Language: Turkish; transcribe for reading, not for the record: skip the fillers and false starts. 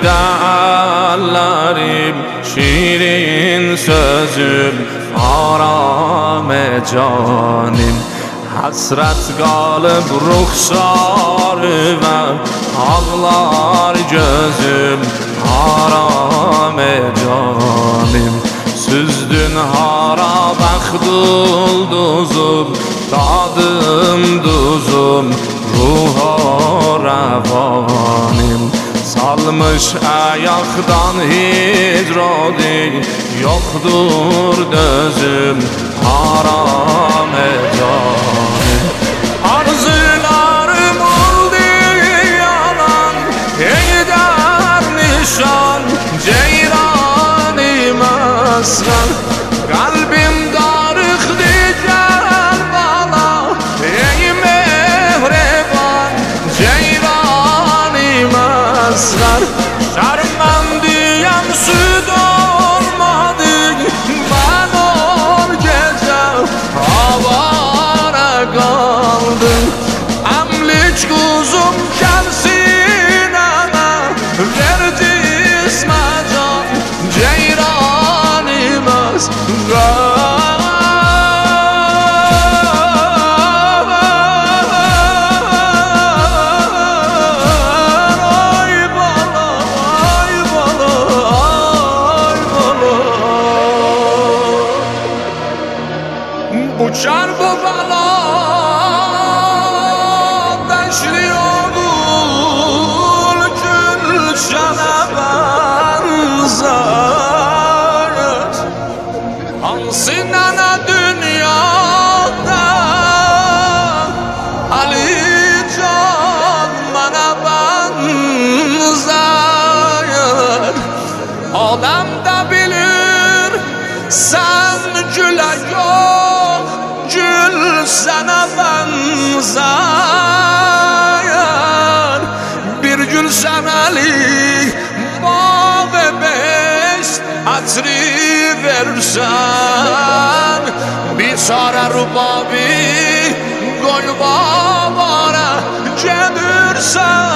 müjde'lerim, şirin sözüm, arame canım. Hasret kalıp ruhsarı ve ağlar gözüm, arame canım. Süzdün harabak dulduzum, tadım duzum, ruha revanım. Salmış ayaktan hicrodi, yoktur dözüm, harame canım. Arzularım oldu yalan, eyder nişan, ceyrani meskan. Kalbim darıktı Kerbala, ey mehreban, ceyrani meskan. Şarmandiyem süt olmadı, ben ol gece havara kaldım. Emlik kuzum gelsin ana, ver cisme can, ceyrani meskan. Uçar bu bala deşli oğul, gülşene benzer. Hansı nene dünyada Ali Can bana benzer. Adam da bilir sen güle yok, gül sana benzer. Bir gün senelik bağ-ı beş hatri versen, bir çare rubabi gol babara gelirsen.